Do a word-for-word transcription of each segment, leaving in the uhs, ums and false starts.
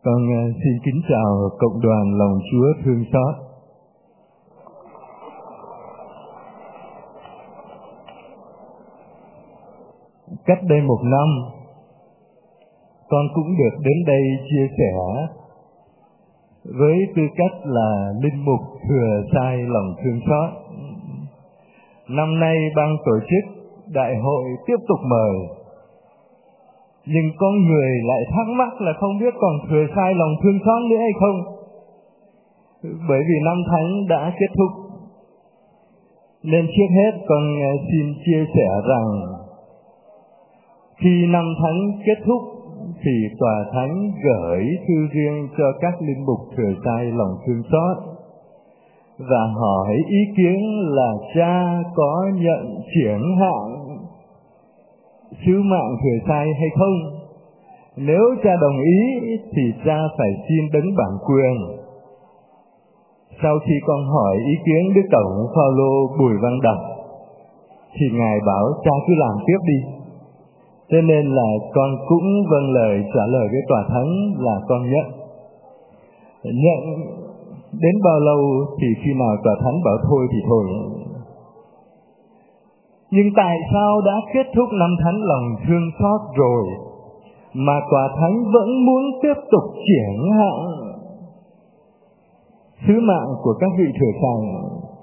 Con xin kính chào cộng đoàn lòng Chúa thương xót. Cách đây một năm, con cũng được đến đây chia sẻ với tư cách là linh mục thừa sai lòng thương xót. Năm nay ban tổ chức đại hội tiếp tục mời, nhưng có người lại thắc mắc là không biết còn thừa sai lòng thương xót nữa hay không, bởi vì năm thánh đã kết thúc. Nên trước hết con xin chia sẻ rằng khi năm thánh kết thúc thì tòa thánh gửi thư riêng cho các linh mục thừa sai lòng thương xót và hỏi ý kiến là cha có nhận chuyển hạn sứ mạng thừa sai hay không. Nếu cha đồng ý thì cha phải xin đấng bản quyền. Sau khi con hỏi ý kiến Đức Tổng Phaolô Bùi Văn Đọc thì ngài bảo cha cứ làm tiếp đi. Cho nên là con cũng vâng lời trả lời với tòa thánh là con nhận. Nhận đến bao lâu thì khi nào tòa thánh bảo thôi thì thôi. Nhưng tại sao đã kết thúc năm thánh lòng thương xót rồi mà tòa thánh vẫn muốn tiếp tục triển hạn sứ mạng của các vị thừa sai?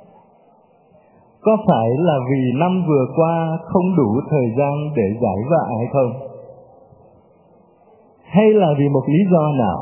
Có phải là vì năm vừa qua không đủ thời gian để giải vạ hay không? Hay là vì một lý do nào?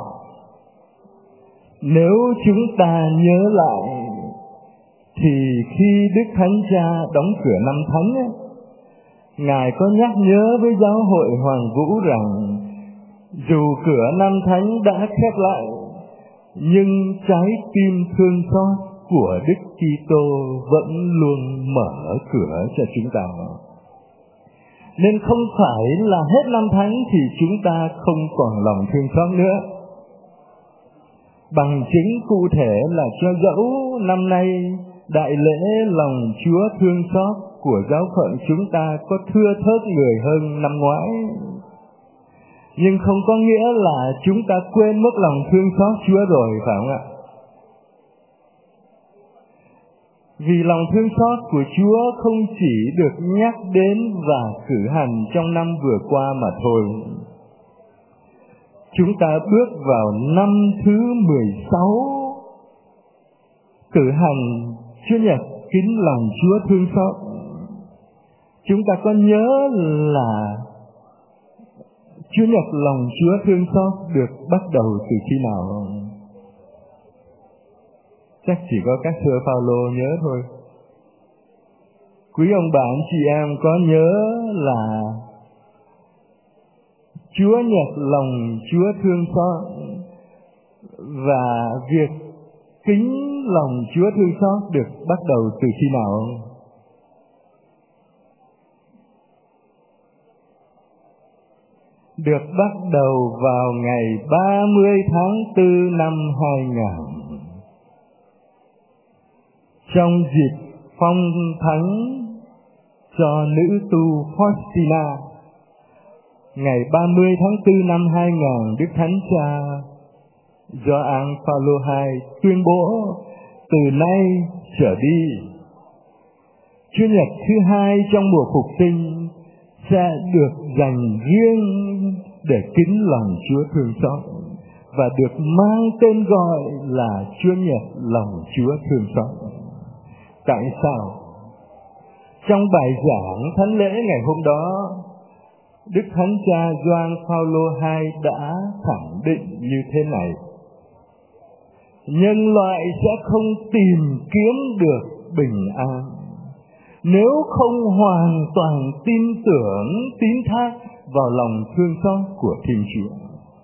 Nếu chúng ta nhớ lại thì khi Đức Thánh Cha đóng cửa năm thánh ấy, ngài có nhắc nhớ với giáo hội Hoàng Vũ rằng dù cửa năm thánh đã khép lại, nhưng trái tim thương xót của Đức Kitô vẫn luôn mở cửa cho chúng ta. Nên không phải là hết năm thánh thì chúng ta không còn lòng thương xót nữa. Bằng chứng cụ thể là cho dẫu năm nay đại lễ lòng Chúa thương xót của giáo phận chúng ta có thưa thớt người hơn năm ngoái, nhưng không có nghĩa là chúng ta quên mất lòng thương xót Chúa rồi, phải không ạ? Vì lòng thương xót của Chúa không chỉ được nhắc đến và cử hành trong năm vừa qua mà thôi. Chúng ta bước vào năm thứ mười sáu, cử hành Chúa Nhật kính lòng Chúa thương xót. Chúng ta có nhớ là Chúa Nhật lòng Chúa thương xót được bắt đầu từ khi nào không? Chắc chỉ có các thưa Phaolô nhớ thôi. Quý ông bà anh chị em có nhớ là Chúa Nhật lòng Chúa thương xót và việc kính lòng Chúa thương xót được bắt đầu từ khi nào không? Được bắt đầu vào ngày ba mươi tháng tư năm hai nghìn, trong dịp phong thánh cho nữ tu Faustina. Ngày ba mươi tháng tư năm hai nghìn, Đức Thánh Cha Gioan Phaolô hai tuyên bố từ nay trở đi, Chúa Nhật thứ hai trong mùa phục sinh sẽ được dành riêng để kính lòng Chúa thương xót và được mang tên gọi là Chúa Nhật lòng Chúa thương xót. Tại sao? Trong bài giảng thánh lễ ngày hôm đó, Đức Thánh Cha Gioan Phaolô hai đã khẳng định như thế này: nhân loại sẽ không tìm kiếm được bình an nếu không hoàn toàn tin tưởng, tín thác vào lòng thương xót của Thiên Chúa.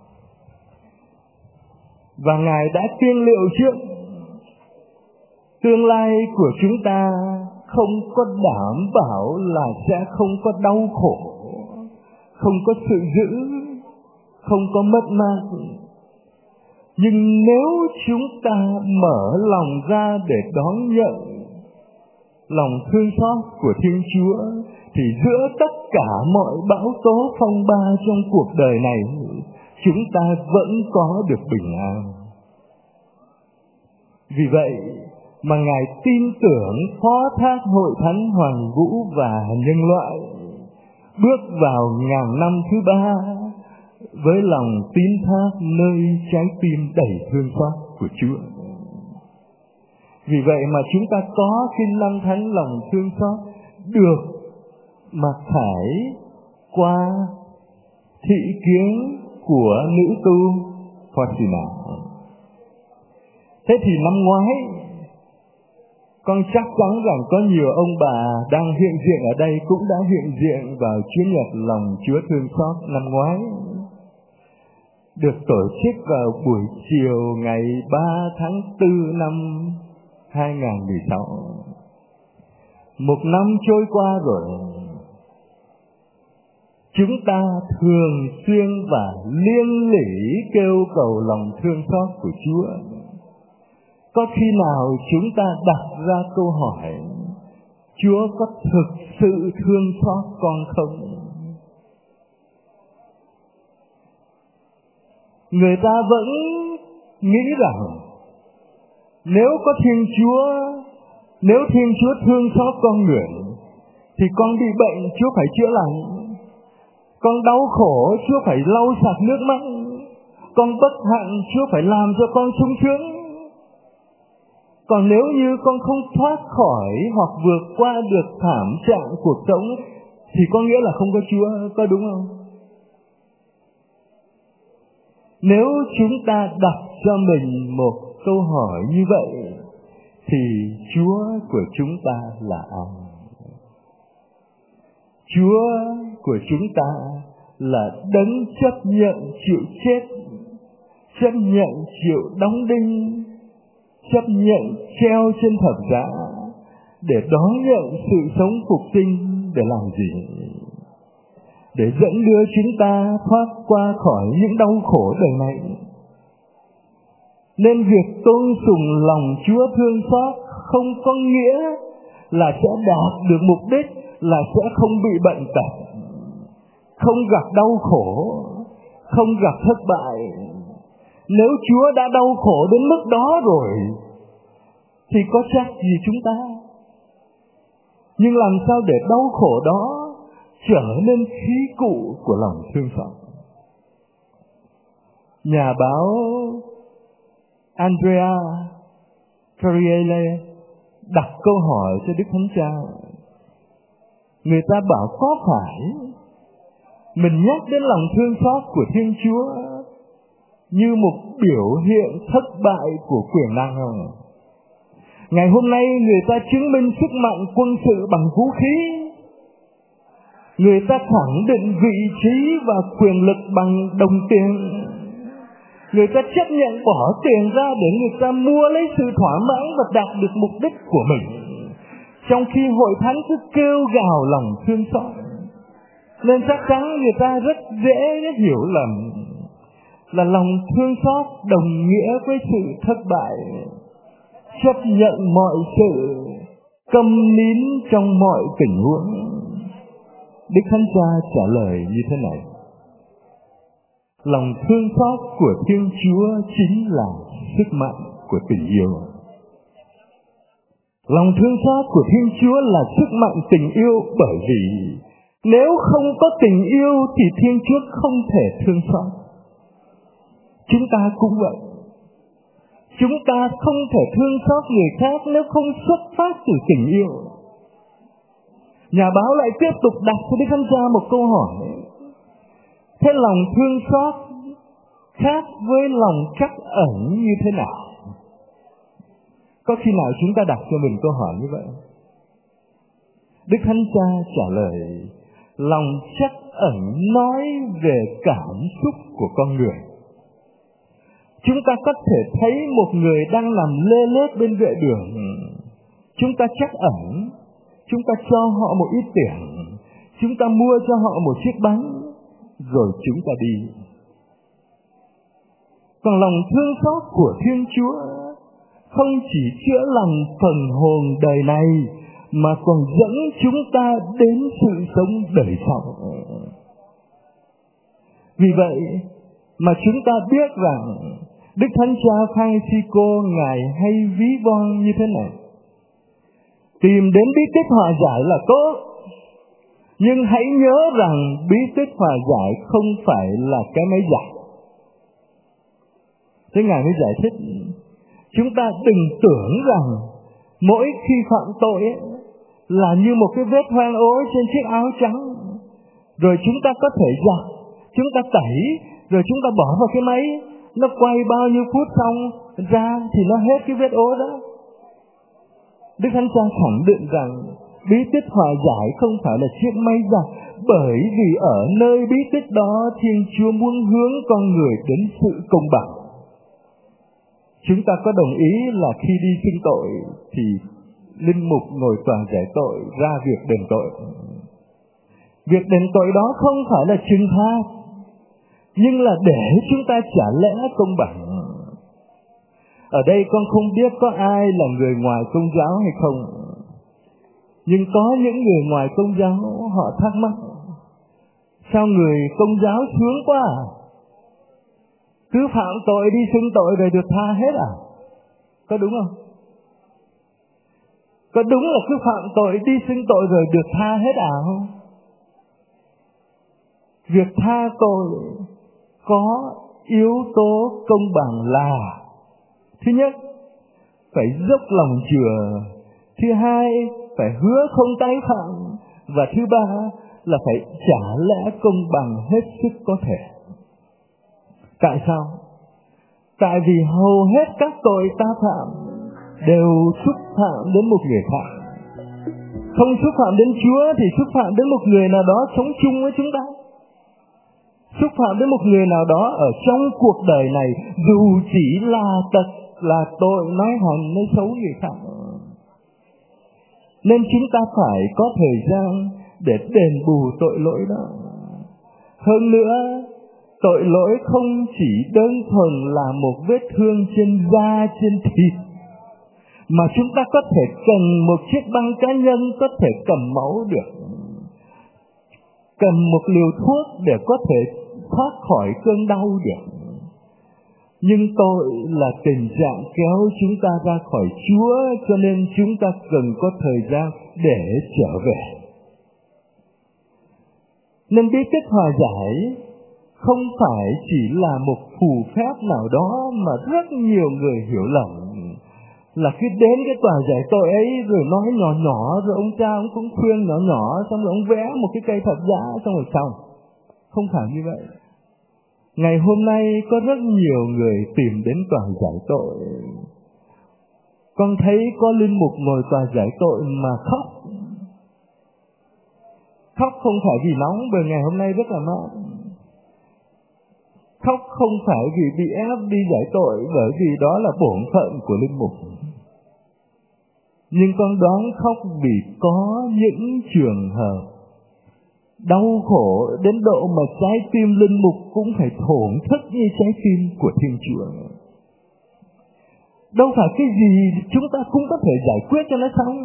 Và Ngài đã tiên liệu trước tương lai của chúng ta không có đảm bảo là sẽ không có đau khổ, không có sự dữ, không có mất mát. Nhưng nếu chúng ta mở lòng ra để đón nhận lòng thương xót của Thiên Chúa thì giữa tất cả mọi bão tố phong ba trong cuộc đời này chúng ta vẫn có được bình an. Vì vậy mà Ngài tin tưởng phó thác hội thánh Hoàng Vũ và nhân loại bước vào ngàn năm thứ ba với lòng tín thác nơi trái tim đầy thương xót của Chúa. Vì vậy mà chúng ta có cái năm thánh lòng thương xót được mặc khải qua thị kiến của nữ tu Faustina. Thế thì năm ngoái, con chắc chắn rằng có nhiều ông bà đang hiện diện ở đây cũng đã hiện diện vào Chúa Nhật lòng Chúa thương xót năm ngoái, được tổ chức vào buổi chiều ngày ba tháng tư năm hai nghìn không trăm mười sáu. Một năm trôi qua rồi, chúng ta thường xuyên và liên lỉ kêu cầu lòng thương xót của Chúa. Có khi nào chúng ta đặt ra câu hỏi, Chúa có thực sự thương xót con không? Người ta vẫn nghĩ rằng nếu có Thiên Chúa, nếu Thiên Chúa thương xót con người, thì con bị bệnh Chúa phải chữa lành, con đau khổ Chúa phải lau sạch nước mắt, con bất hạnh Chúa phải làm cho con sung sướng. Còn nếu như con không thoát khỏi hoặc vượt qua được thảm trạng cuộc sống thì có nghĩa là không có Chúa, có đúng không? Nếu chúng ta đặt cho mình một câu hỏi như vậy thì Chúa của chúng ta là ai? Chúa của chúng ta là đấng chấp nhận chịu chết, chấp nhận chịu đóng đinh, chấp nhận treo trên thập giá để đón nhận sự sống phục sinh để làm gì? Để dẫn đưa chúng ta thoát qua khỏi những đau khổ đời này. Nên việc tôn sùng lòng Chúa thương xót không có nghĩa là sẽ đạt được mục đích là sẽ không bị bệnh tật, không gặp đau khổ, không gặp thất bại. Nếu Chúa đã đau khổ đến mức đó rồi thì có trách gì chúng ta? Nhưng làm sao để đau khổ đó trở nên khí cụ của lòng thương xót? Nhà báo Andrea Carriele đặt câu hỏi cho Đức Thánh Cha. Người ta bảo có phải mình nhắc đến lòng thương xót của Thiên Chúa như một biểu hiện thất bại của quyền năng không? Ngày hôm nay người ta chứng minh sức mạnh quân sự bằng vũ khí. Người ta khẳng định vị trí và quyền lực bằng đồng tiền. Người ta chấp nhận bỏ tiền ra để người ta mua lấy sự thỏa mãn và đạt được mục đích của mình, trong khi hội thánh cứ kêu gào lòng thương xót. Nên chắc chắn người ta rất dễ hiểu lầm là lòng thương xót đồng nghĩa với sự thất bại, chấp nhận mọi sự, câm nín trong mọi tình huống. Đức Thánh Cha trả lời như thế này: lòng thương xót của Thiên Chúa chính là sức mạnh của tình yêu. Lòng thương xót của Thiên Chúa là sức mạnh tình yêu, bởi vì nếu không có tình yêu thì Thiên Chúa không thể thương xót. Chúng ta cũng vậy. Chúng ta không thể thương xót người khác nếu không xuất phát từ tình yêu. Nhà báo lại tiếp tục đặt cho Đức Thánh Cha một câu hỏi: thế lòng thương xót khác với lòng trắc ẩn như thế nào? Có khi nào chúng ta đặt cho mình câu hỏi như vậy? Đức Thánh Cha trả lời: lòng trắc ẩn nói về cảm xúc của con người. Chúng ta có thể thấy một người đang nằm lê lết bên vệ đường, chúng ta trắc ẩn, chúng ta cho họ một ít tiền, chúng ta mua cho họ một chiếc bánh, rồi chúng ta đi. Còn lòng thương xót của Thiên Chúa không chỉ chữa lành phần hồn đời này, mà còn dẫn chúng ta đến sự sống đời sau. Vì vậy, mà chúng ta biết rằng Đức Thánh Cha Francisco Ngài hay ví von như thế này: tìm đến bí tích hòa giải là tốt, nhưng hãy nhớ rằng bí tích hòa giải không phải là cái máy giải. Thế Ngài mới giải thích, chúng ta đừng tưởng rằng mỗi khi phạm tội ấy, là như một cái vết hoang ố trên chiếc áo trắng, rồi chúng ta có thể giặt, chúng ta tẩy, rồi chúng ta bỏ vào cái máy, nó quay bao nhiêu phút xong ra thì nó hết cái vết ố đó. Đức Thánh Cha khẳng định rằng bí tích hòa giải không phải là chiếc máy giặt, bởi vì ở nơi bí tích đó Thiên Chúa muốn hướng con người đến sự công bằng. Chúng ta có đồng ý là khi đi xưng tội thì linh mục ngồi tòa giải tội ra việc đền tội. Việc đền tội đó không phải là trừng phạt, nhưng là để chúng ta trả lẽ công bằng. Ở đây con không biết có ai là người ngoài Công giáo hay không, nhưng có những người ngoài Công giáo họ thắc mắc: sao người Công giáo sướng quá à? Cứ phạm tội đi xưng tội rồi được tha hết à? Có đúng không? Có đúng là cứ phạm tội đi xưng tội rồi được tha hết à không? Việc tha tội có yếu tố công bằng là: thứ nhất, phải dốc lòng chừa; thứ hai, phải hứa không tái phạm; và thứ ba là phải trả lẽ công bằng hết sức có thể. Tại sao? Tại vì hầu hết các tội ta phạm đều xúc phạm đến một người khác. Không xúc phạm đến Chúa thì xúc phạm đến một người nào đó sống chung với chúng ta, xúc phạm đến một người nào đó ở trong cuộc đời này, dù chỉ là tật, là tội, nói hành, nói xấu người khác. Nên chúng ta phải có thời gian để đền bù tội lỗi đó. Hơn nữa, tội lỗi không chỉ đơn thuần là một vết thương trên da, trên thịt, mà chúng ta có thể cần một chiếc băng cá nhân có thể cầm máu được, cầm một liều thuốc để có thể thoát khỏi cơn đau được. Nhưng tội là tình trạng kéo chúng ta ra khỏi Chúa, cho nên chúng ta cần có thời gian để trở về. Nên bí tích hòa giải không phải chỉ là một phù phép nào đó mà rất nhiều người hiểu lầm, là khi đến cái tòa giải tội ấy rồi nói nhỏ nhỏ, rồi ông cha ông cũng khuyên nhỏ nhỏ, xong rồi ông vẽ một cái cây thập giá xong rồi xong. Không phải như vậy. Ngày hôm nay có rất nhiều người tìm đến tòa giải tội. Con thấy có linh mục ngồi tòa giải tội mà khóc. Khóc không phải vì nóng, bởi ngày hôm nay rất là mát. Khóc không phải vì bị ép đi giải tội, bởi vì đó là bổn phận của linh mục. Nhưng con đoán khóc vì có những trường hợp đau khổ đến độ mà trái tim linh mục cũng phải thổn thức như trái tim của Thiên Chúa. Đâu phải cái gì chúng ta cũng có thể giải quyết cho nó xong.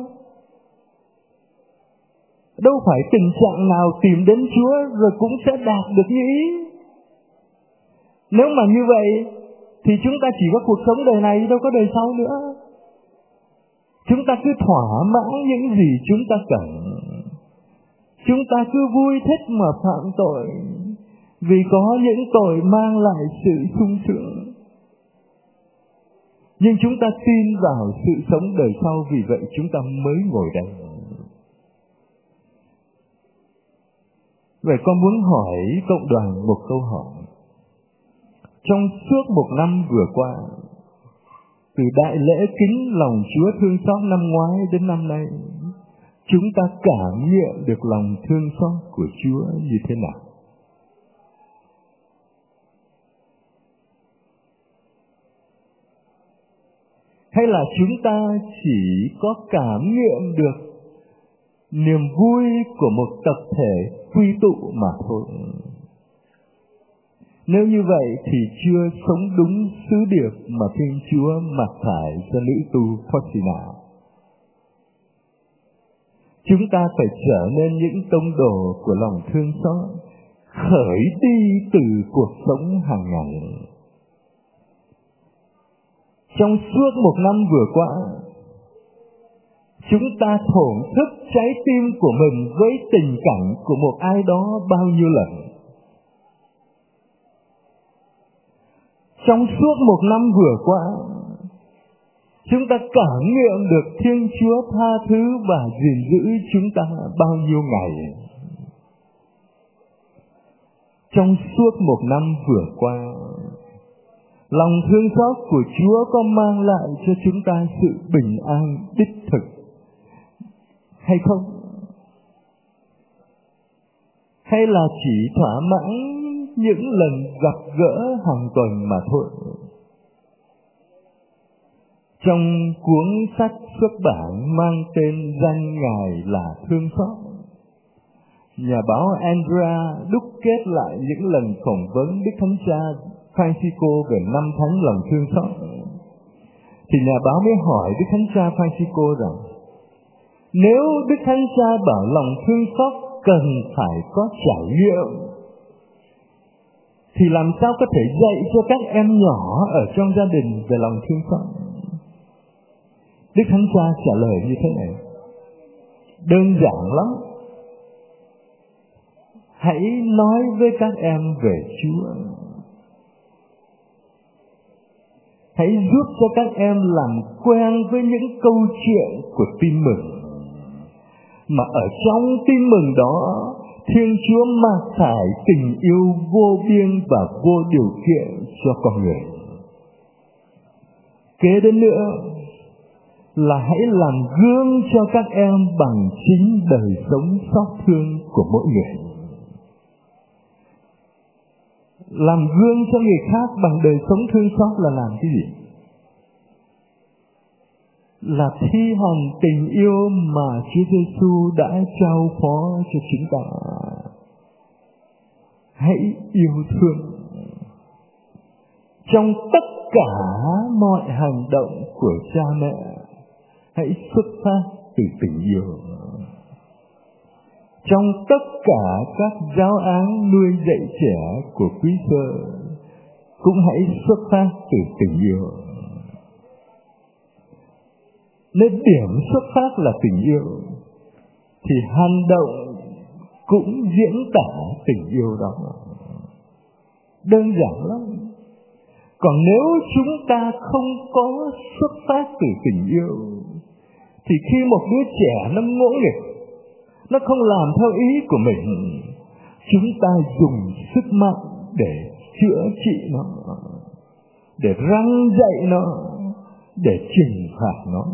Đâu phải tình trạng nào tìm đến Chúa rồi cũng sẽ đạt được như ý. Nếu mà như vậy thì chúng ta chỉ có cuộc sống đời này, đâu có đời sau nữa. Chúng ta cứ thỏa mãn những gì chúng ta cần. Chúng ta cứ vui thích mà phạm tội, vì có những tội mang lại sự sung sướng. Nhưng chúng ta tin vào sự sống đời sau, vì vậy chúng ta mới ngồi đây. Vậy con muốn hỏi cộng đoàn một câu hỏi. Trong suốt một năm vừa qua, từ đại lễ kính lòng Chúa thương xót năm ngoái đến năm nay, chúng ta cảm nhận được lòng thương xót của Chúa như thế nào? Hay là chúng ta chỉ có cảm nhận được niềm vui của một tập thể quy tụ mà thôi? Nếu như vậy thì chưa sống đúng sứ điệp mà Thiên Chúa mặc khải cho nữ tu Faustina. Chúng ta phải trở nên những tông đồ của lòng thương xót, khởi đi từ cuộc sống hàng ngày. Trong suốt một năm vừa qua, chúng ta thổn thức trái tim của mình với tình cảnh của một ai đó bao nhiêu lần. Trong suốt một năm vừa qua, chúng ta cảm nghiệm được Thiên Chúa tha thứ và gìn giữ chúng ta bao nhiêu ngày. Trong suốt một năm vừa qua, lòng thương xót của Chúa có mang lại cho chúng ta sự bình an đích thực hay không? Hay là chỉ thỏa mãn những lần gặp gỡ hàng tuần mà thôi? Trong cuốn sách xuất bản mang tên Danh Ngài là Thương Xót, nhà báo Andrea đúc kết lại những lần phỏng vấn Đức Thánh Cha Francisco về năm tháng lòng thương xót. Thì nhà báo mới hỏi Đức Thánh Cha Francisco rằng, nếu Đức Thánh Cha bảo lòng thương xót cần phải có trải nghiệm, thì làm sao có thể dạy cho các em nhỏ ở trong gia đình về lòng thương xót? Đức Thánh Cha trả lời như thế này: đơn giản lắm. Hãy nói với các em về Chúa. Hãy giúp cho các em làm quen với những câu chuyện của tin mừng, mà ở trong tin mừng đó, Thiên Chúa mạt thải tình yêu vô biên và vô điều kiện cho con người. Kế đến nữa là hãy làm gương cho các em bằng chính đời sống xót thương của mỗi người. Làm gương cho người khác bằng đời sống thương xót là làm cái gì? Là thi hành tình yêu mà Chúa Giêsu đã trao phó cho chúng ta. Hãy yêu thương. Trong tất cả mọi hành động của cha mẹ, hãy xuất phát từ tình yêu. Trong tất cả các giáo án nuôi dạy trẻ của quý sơ, cũng hãy xuất phát từ tình yêu. Nếu điểm xuất phát là tình yêu, thì hành động cũng diễn tả tình yêu đó. Đơn giản lắm. Còn nếu chúng ta không có xuất phát từ tình yêu, thì khi một đứa trẻ nó ngỗ nghịch, nó không làm theo ý của mình, chúng ta dùng sức mạnh để chữa trị nó, để răn dạy nó, để trừng phạt nó.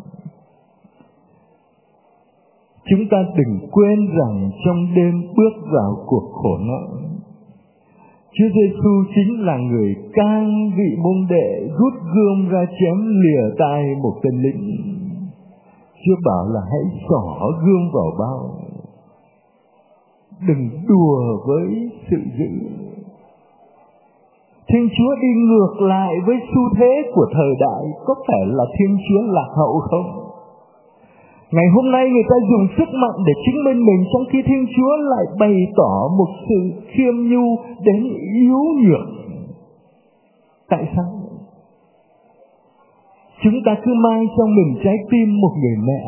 Chúng ta đừng quên rằng trong đêm bước vào cuộc khổ nạn, Chúa Giêsu chính là người can vị môn đệ rút gươm ra chém lìa tai một tên lính. Chúa bảo là hãy xỏ gươm vào bao. Đừng đùa với sự dữ. Thiên Chúa đi ngược lại với xu thế của thời đại, có phải là Thiên Chúa lạc hậu không? Ngày hôm nay người ta dùng sức mạnh để chứng minh mình, trong khi Thiên Chúa lại bày tỏ một sự khiêm nhu đến yếu nhược. Tại sao? Chúng ta cứ mang trong mình trái tim một người mẹ.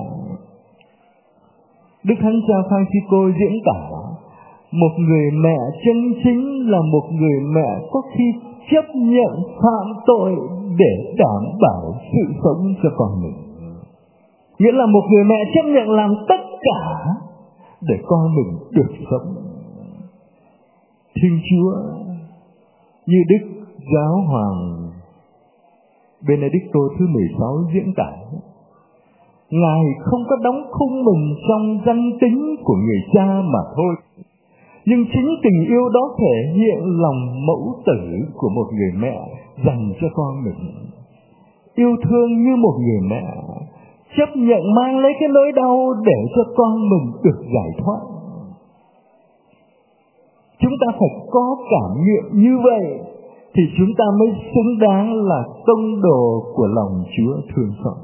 Đức Thánh Cha Francisco diễn tả một người mẹ chân chính là một người mẹ có khi chấp nhận phạm tội để đảm bảo sự sống cho con mình. Nghĩa là một người mẹ chấp nhận làm tất cả để con mình được sống. Thiên Chúa như Đức Giáo Hoàng Benedicto thứ mười sáu diễn tả, Ngài không có đóng khung mình trong danh tính của người cha mà thôi, nhưng chính tình yêu đó thể hiện lòng mẫu tử của một người mẹ dành cho con mình. Yêu thương như một người mẹ, chấp nhận mang lấy cái nỗi đau để cho con mình được giải thoát. Chúng ta phải có cảm nghiệm như vậy thì chúng ta mới xứng đáng là tông đồ của lòng Chúa thương xót.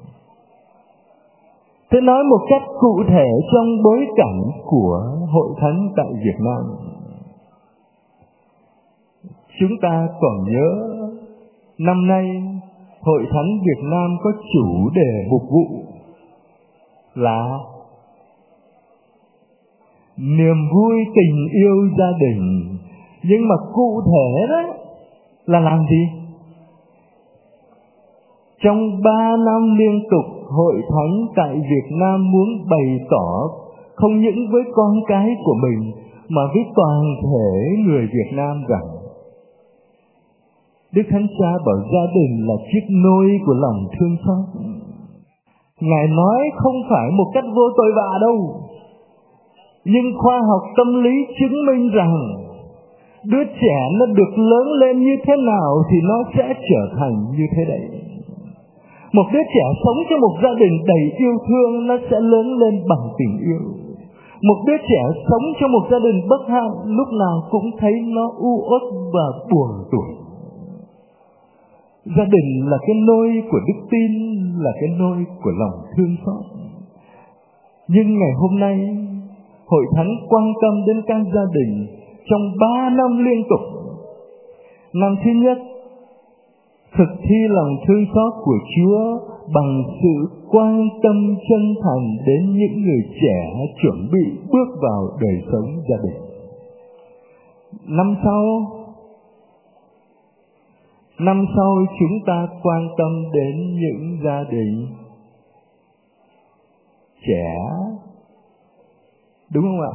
Thế nói một cách cụ thể trong bối cảnh của hội thánh tại Việt Nam, chúng ta còn nhớ năm nay Hội Thánh Việt Nam có chủ đề mục vụ là niềm vui tình yêu gia đình. Nhưng mà cụ thể đó là làm gì? Trong ba năm liên tục, Hội Thánh tại Việt Nam muốn bày tỏ không những với con cái của mình mà với toàn thể người Việt Nam rằng Đức Thánh Cha bảo gia đình là chiếc nôi của lòng thương xót. Ngài nói không phải một cách vô tội vạ đâu, nhưng khoa học tâm lý chứng minh rằng đứa trẻ nó được lớn lên như thế nào thì nó sẽ trở thành như thế đấy. Một đứa trẻ sống trong một gia đình đầy yêu thương, nó sẽ lớn lên bằng tình yêu. Một đứa trẻ sống trong một gia đình bất hạnh, lúc nào cũng thấy nó u uất và buồn tủi. Gia đình là cái nôi của đức tin, là cái nôi của lòng thương xót. Nhưng ngày hôm nay, Hội Thánh quan tâm đến các gia đình trong ba năm liên tục. Năm thứ nhất, thực thi lòng thương xót của Chúa bằng sự quan tâm chân thành đến những người trẻ chuẩn bị bước vào đời sống gia đình. Năm sau, năm sau chúng ta quan tâm đến những gia đình trẻ, đúng không ạ?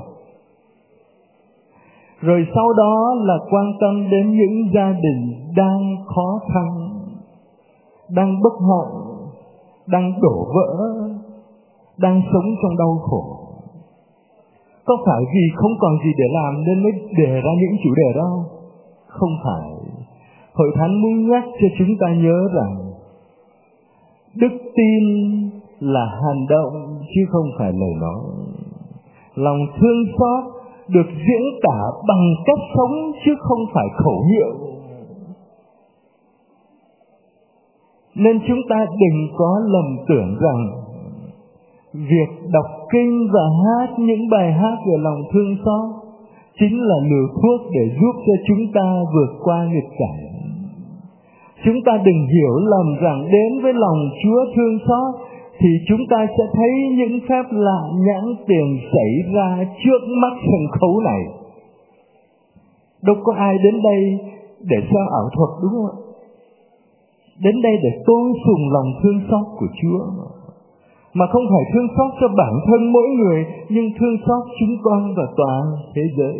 Rồi sau đó là quan tâm đến những gia đình đang khó khăn, đang bất hạnh, đang đổ vỡ, đang sống trong đau khổ. Có phải vì không còn gì để làm nên mới đề ra những chủ đề đó? Không phải. Hội Thánh muốn nhắc cho chúng ta nhớ rằng đức tin là hành động chứ không phải lời nói. Lòng thương xót được diễn tả bằng cách sống chứ không phải khẩu hiệu. Nên chúng ta đừng có lầm tưởng rằng việc đọc kinh và hát những bài hát về lòng thương xót chính là liều thuốc để giúp cho chúng ta vượt qua nghịch cảnh. Chúng ta đừng hiểu lầm rằng đến với lòng Chúa thương xót thì chúng ta sẽ thấy những phép lạ nhãn tiền xảy ra trước mắt sân khấu này. Đâu có ai đến đây để xem ảo thuật, đúng không ạ? Đến đây để tôn sùng lòng thương xót của Chúa, mà không phải thương xót cho bản thân mỗi người, nhưng thương xót chúng con và toàn thế giới.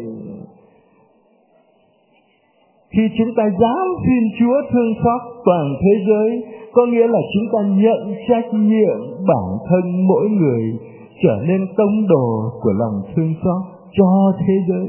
Khi chúng ta dám xin Chúa thương xót toàn thế giới, có nghĩa là chúng ta nhận trách nhiệm bản thân mỗi người trở nên tông đồ của lòng thương xót cho thế giới.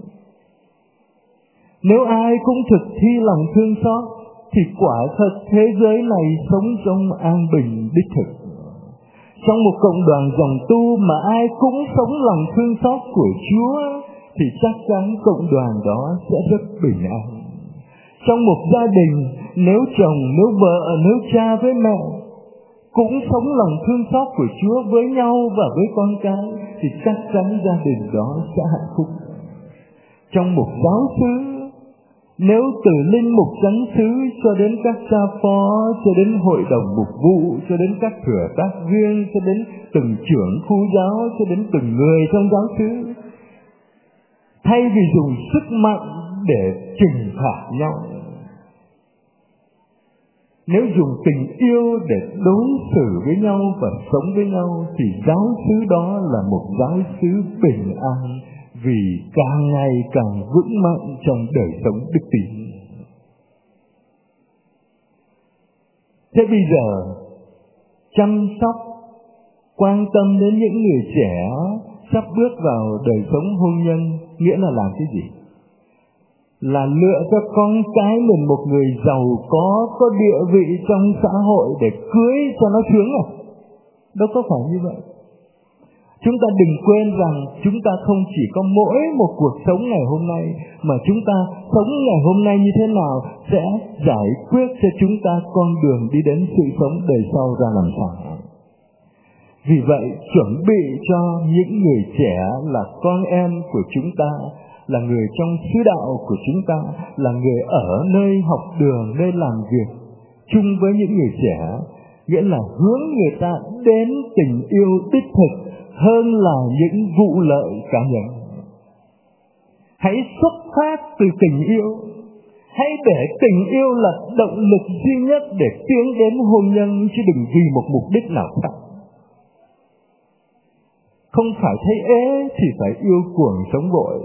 Nếu ai cũng thực thi lòng thương xót thì quả thật thế giới này sống trong an bình đích thực. Trong một cộng đoàn dòng tu mà ai cũng sống lòng thương xót của Chúa thì chắc chắn cộng đoàn đó sẽ rất bình an. Trong một gia đình, nếu chồng, nếu vợ, nếu cha với mẹ cũng sống lòng thương xót của Chúa với nhau và với con cái thì chắc chắn gia đình đó sẽ hạnh phúc. Trong một giáo xứ, nếu từ linh mục chánh xứ cho đến các cha phó, cho đến hội đồng mục vụ, cho đến các thừa tác viên, cho đến từng trưởng khu giáo, cho đến từng người trong giáo xứ, thay vì dùng sức mạnh để trừng phạt nhau, nếu dùng tình yêu để đối xử với nhau và sống với nhau thì giáo xứ đó là một giáo xứ bình an, vì càng ngày càng vững mạnh trong đời sống đức tin. Thế bây giờ, chăm sóc, quan tâm đến những người trẻ sắp bước vào đời sống hôn nhân nghĩa là làm cái gì? Là lựa cho con cái mình một người giàu có, có địa vị trong xã hội để cưới cho nó sướng à? Đâu có phải như vậy. Chúng ta đừng quên rằng chúng ta không chỉ có mỗi một cuộc sống ngày hôm nay, mà chúng ta sống ngày hôm nay như thế nào sẽ giải quyết cho chúng ta con đường đi đến sự sống đời sau ra làm sao. Vì vậy, chuẩn bị cho những người trẻ là con em của chúng ta là người trong sứ đạo của chúng ta, là người ở nơi học đường, nơi làm việc chung với những người trẻ, nghĩa là hướng người ta đến tình yêu đích thực hơn là những vụ lợi cá nhân. Hãy xuất phát từ tình yêu, hãy để tình yêu là động lực duy nhất để tiến đến hôn nhân, chứ đừng vì một mục đích nào khác. Không phải thấy ế thì phải yêu cuồng sống vội.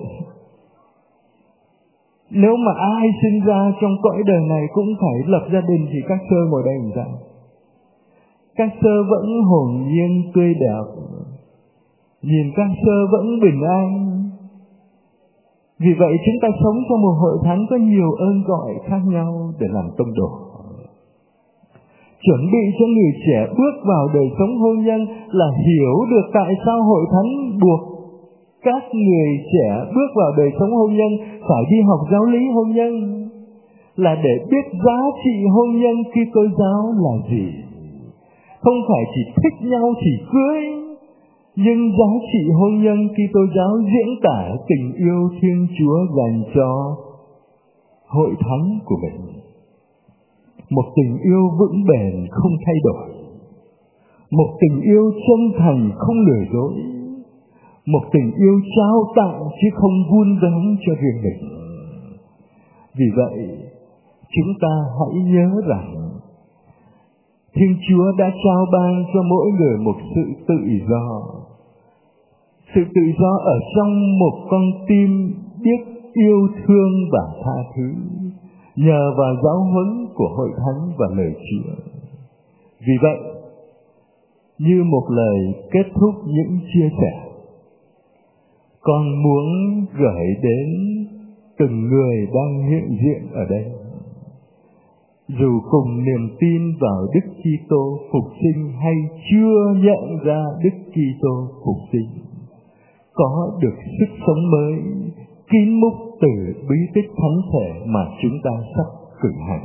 Nếu mà ai sinh ra trong cõi đời này cũng phải lập gia đình thì các sơ ngồi đây làm sao? Các sơ vẫn hồn nhiên tươi đẹp, nhìn các sơ vẫn bình an. Vì vậy chúng ta sống trong một hội thánh có nhiều ơn gọi khác nhau để làm tông đồ. Chuẩn bị cho người trẻ bước vào đời sống hôn nhân là hiểu được tại sao hội thánh buộc các người trẻ bước vào đời sống hôn nhân phải đi học giáo lý hôn nhân, là để biết giá trị hôn nhân Kitô giáo là gì. Không phải chỉ thích nhau thì cưới, nhưng giá trị hôn nhân Kitô giáo diễn tả tình yêu Thiên Chúa dành cho hội thánh của mình. Một tình yêu vững bền không thay đổi, một tình yêu chân thành không lừa dối, một tình yêu trao tặng chứ không vun vén cho riêng mình. Vì vậy, chúng ta hãy nhớ rằng Thiên Chúa đã trao ban cho mỗi người một sự tự do. Sự tự do ở trong một con tim biết yêu thương và tha thứ, nhờ vào giáo huấn của hội thánh và lời Chúa. Vì vậy, như một lời kết thúc những chia sẻ, con muốn gửi đến từng người đang hiện diện ở đây, dù cùng niềm tin vào Đức Kitô phục sinh hay chưa nhận ra Đức Kitô phục sinh, có được sức sống mới kín múc từ bí tích thánh thể mà chúng ta sắp cử hành.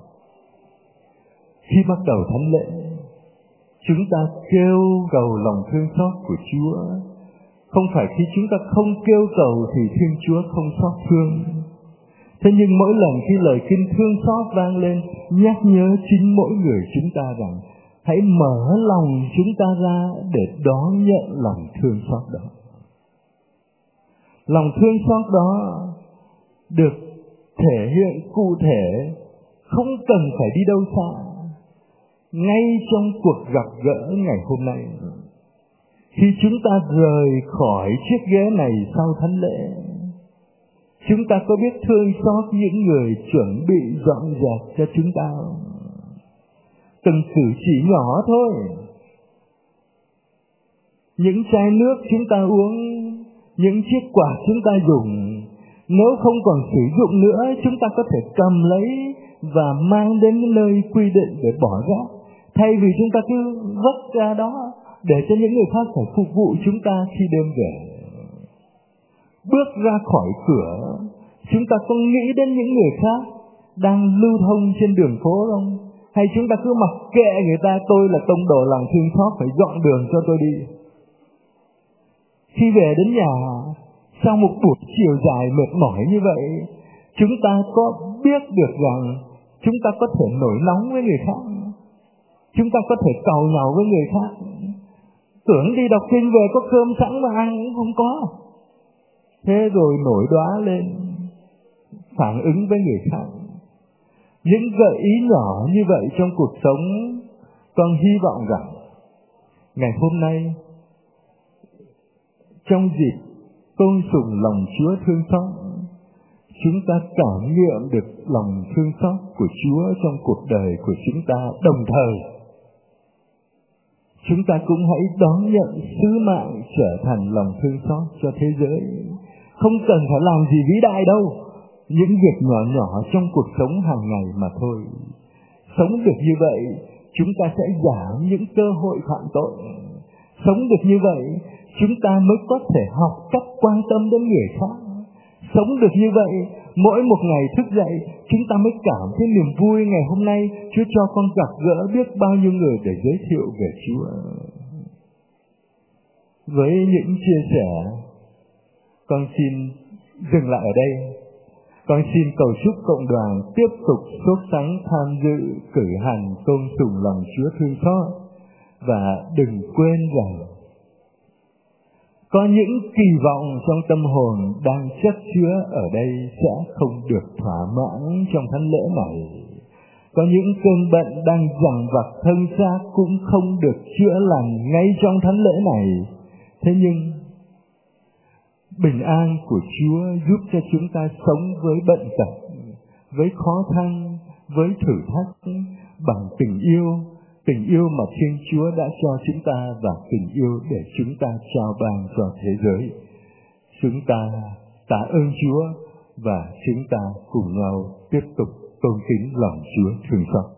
Khi bắt đầu thánh lễ, chúng ta kêu cầu lòng thương xót của Chúa. Không phải khi chúng ta không kêu cầu thì Thiên Chúa không xót thương. Thế nhưng mỗi lần khi lời kinh thương xót vang lên, nhắc nhớ chính mỗi người chúng ta rằng hãy mở lòng chúng ta ra để đón nhận lòng thương xót đó. Lòng thương xót đó được thể hiện cụ thể, không cần phải đi đâu xa, ngay trong cuộc gặp gỡ ngày hôm nay. Khi chúng ta rời khỏi chiếc ghế này sau thánh lễ, chúng ta có biết thương xót những người chuẩn bị dọn dẹp cho chúng ta không? Từng cử chỉ nhỏ thôi. Những chai nước chúng ta uống, những chiếc quạt chúng ta dùng, nếu không còn sử dụng nữa, chúng ta có thể cầm lấy và mang đến những nơi quy định để bỏ rác, thay vì chúng ta cứ vứt ra đó để cho những người khác phải phục vụ chúng ta khi đêm về. Bước ra khỏi cửa, chúng ta có nghĩ đến những người khác đang lưu thông trên đường phố không? Hay chúng ta cứ mặc kệ người ta, tôi là tông đồ lòng thương xót, phải dọn đường cho tôi đi. Khi về đến nhà, sau một buổi chiều dài mệt mỏi như vậy, chúng ta có biết được rằng chúng ta có thể nổi nóng với người khác, chúng ta có thể càu nhàu với người khác. Tưởng đi đọc kinh về có cơm sẵn mà ăn cũng không có. Thế rồi nổi đoá lên, phản ứng với người khác. Những gợi ý nhỏ như vậy trong cuộc sống, con hy vọng rằng ngày hôm nay, trong dịp tôn sùng lòng Chúa thương xót, chúng ta cảm nghiệm được lòng thương xót của Chúa trong cuộc đời của chúng ta. Đồng thời, chúng ta cũng hãy đón nhận sứ mạng trở thành lòng thương xót cho thế giới. Không cần phải làm gì vĩ đại đâu, những việc nhỏ nhỏ trong cuộc sống hàng ngày mà thôi. Sống được như vậy, chúng ta sẽ giảm những cơ hội phạm tội. Sống được như vậy, chúng ta mới có thể học cách quan tâm đến người khác. Sống được như vậy, mỗi một ngày thức dậy, chúng ta mới cảm thấy niềm vui. Ngày hôm nay, Chúa cho con gặp gỡ biết bao nhiêu người để giới thiệu về Chúa. Với những chia sẻ, con xin dừng lại ở đây. Con xin cầu chúc cộng đoàn tiếp tục sốt sắng tham dự cử hành tôn sùng lòng Chúa thương xót, và đừng quên rằng có những kỳ vọng trong tâm hồn đang chất chứa ở đây sẽ không được thỏa mãn trong thánh lễ này. Có những cơn bệnh đang dằn vặt thân xác cũng không được chữa lành ngay trong thánh lễ này. Thế nhưng bình an của Chúa giúp cho chúng ta sống với bệnh tật, với khó khăn, với thử thách bằng tình yêu, tình yêu mà Thiên Chúa đã cho chúng ta và tình yêu để chúng ta trao ban cho thế giới. Chúng ta tạ ơn Chúa và chúng ta cùng nhau tiếp tục tôn kính lòng Chúa thương xót.